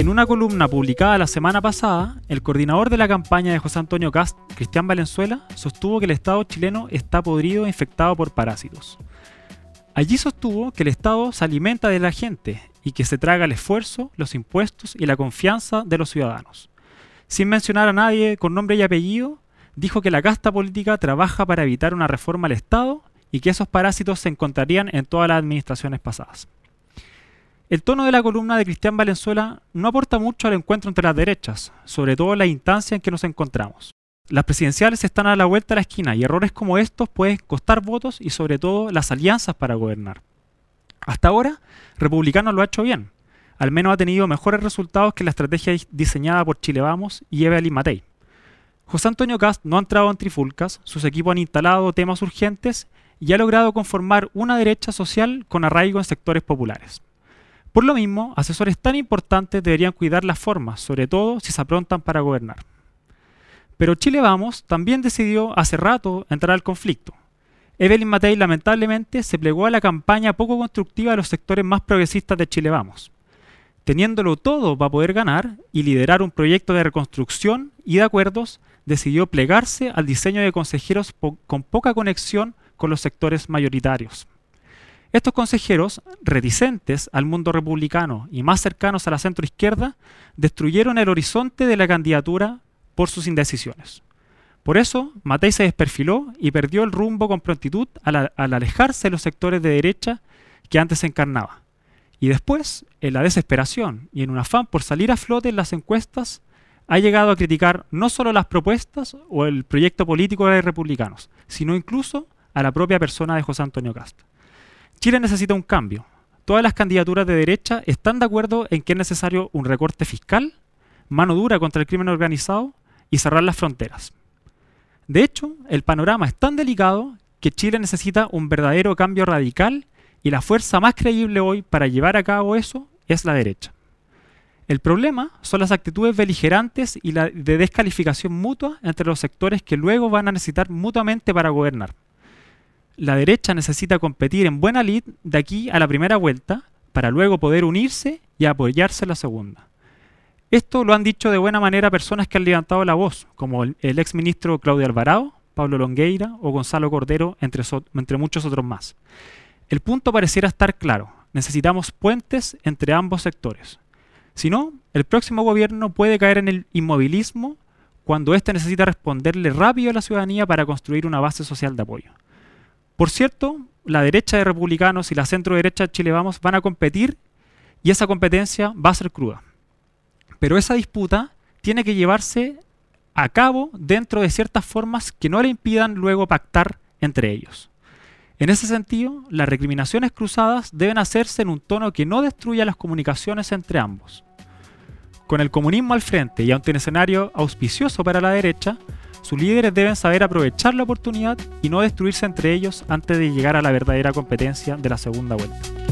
una columna publicada la semana pasada, el coordinador de la campaña de José Antonio Kast, Cristian Valenzuela, sostuvo que el Estado chileno está podrido e infectado por parásitos. Allí sostuvo que el Estado se alimenta de la gente y que se traga el esfuerzo, los impuestos y la confianza de los ciudadanos. Sin mencionar a nadie con nombre y apellido, dijo que la casta política trabaja para evitar una reforma al Estado y que esos parásitos se encontrarían en todas las administraciones pasadas. El tono de la columna de Cristian Valenzuela no aporta mucho al encuentro entre las derechas, sobre todo en la instancia en que nos encontramos. Las presidenciales están a la vuelta de la esquina y errores como estos pueden costar votos y sobre todo las alianzas para gobernar. Hasta ahora, Republicano lo ha hecho bien. Al menos ha tenido mejores resultados que la estrategia diseñada por Chile Vamos y Evelyn Matei. José Antonio Kast no ha entrado en trifulcas, sus equipos han instalado temas urgentes y ha logrado conformar una derecha social con arraigo en sectores populares. Por lo mismo, asesores tan importantes deberían cuidar las formas, sobre todo si se aprontan para gobernar. Pero Chile Vamos también decidió hace rato entrar al conflicto. Evelyn Matei lamentablemente se plegó a la campaña poco constructiva de los sectores más progresistas de Chile Vamos. Teniéndolo todo para poder ganar y liderar un proyecto de reconstrucción y de acuerdos, decidió plegarse al diseño de consejeros con poca conexión con los sectores mayoritarios. Estos consejeros, reticentes al mundo republicano y más cercanos a la centroizquierda, destruyeron el horizonte de la candidatura por sus indecisiones. Por eso, Matei se desperfiló y perdió el rumbo con prontitud al alejarse de los sectores de derecha que antes encarnaba. Y después, en la desesperación y en un afán por salir a flote en las encuestas, ha llegado a criticar no solo las propuestas o el proyecto político de los republicanos, sino incluso a la propia persona de José Antonio Kast. Chile necesita un cambio. Todas las candidaturas de derecha están de acuerdo en que es necesario un recorte fiscal, mano dura contra el crimen organizado y cerrar las fronteras. De hecho, el panorama es tan delicado que Chile necesita un verdadero cambio radical y la fuerza más creíble hoy para llevar a cabo eso es la derecha. El problema son las actitudes beligerantes y la de descalificación mutua entre los sectores que luego van a necesitar mutuamente para gobernar. La derecha necesita competir en buena lid de aquí a la primera vuelta para luego poder unirse y apoyarse en la segunda. Esto lo han dicho de buena manera personas que han levantado la voz, como el exministro Claudio Alvarado, Pablo Longueira o Gonzalo Cordero, entre muchos otros más. El punto pareciera estar claro: necesitamos puentes entre ambos sectores. Si no, el próximo gobierno puede caer en el inmovilismo cuando éste necesita responderle rápido a la ciudadanía para construir una base social de apoyo. Por cierto, la derecha de republicanos y la centro derecha de Chile Vamos van a competir y esa competencia va a ser cruda. Pero esa disputa tiene que llevarse a cabo dentro de ciertas formas que no le impidan luego pactar entre ellos. En ese sentido, las recriminaciones cruzadas deben hacerse en un tono que no destruya las comunicaciones entre ambos. Con el comunismo al frente y ante un escenario auspicioso para la derecha, sus líderes deben saber aprovechar la oportunidad y no destruirse entre ellos antes de llegar a la verdadera competencia de la segunda vuelta.